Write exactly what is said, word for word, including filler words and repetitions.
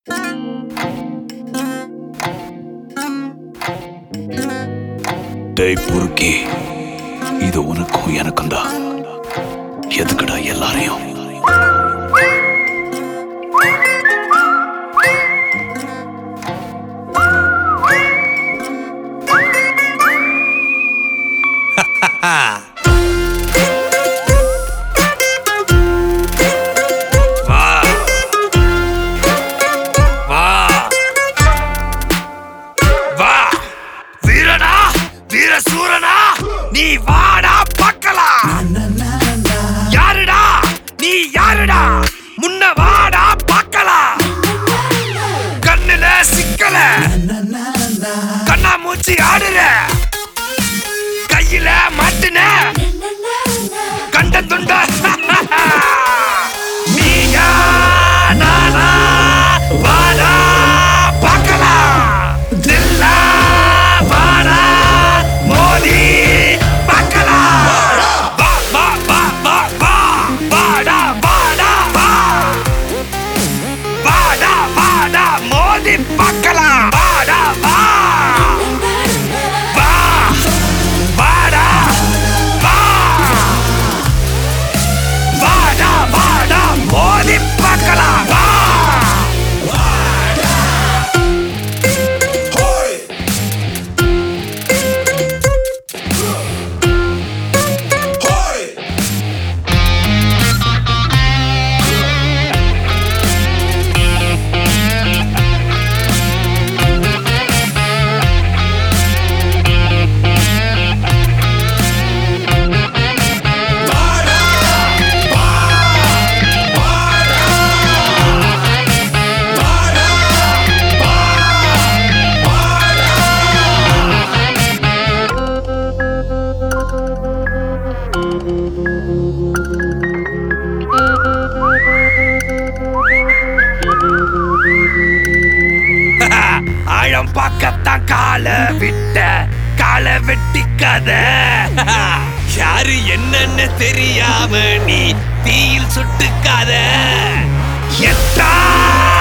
டேய் புருக்கி, இது உனக்கும் எனக்கும் தான். எதுக்குடா எல்லாரையும் நீ வாடா பார்க்கலாம். யாருடா நீ யாருடா, முன்ன வாடா பார்க்கலாம். கண்ணுல சிக்கல, கண்ணா மூச்சி ஆடுற, கையில மாட்டுன கண்ட துண்ட. நீயா நானா, வாடா பார்க்கலாம். தில்லா வாடா மோதி பார்க்கலாம். வாடா வா வா வாடா வா வாடா வாடா மோதி பார்க்கலாம். வா ஆழம் பார்க்கத்தான் கால விட்ட, கால வெட்டிக்காத. யாரு என்னன்னு தெரியாம நீ தீயில் சுட்டுக்காத. எத்தா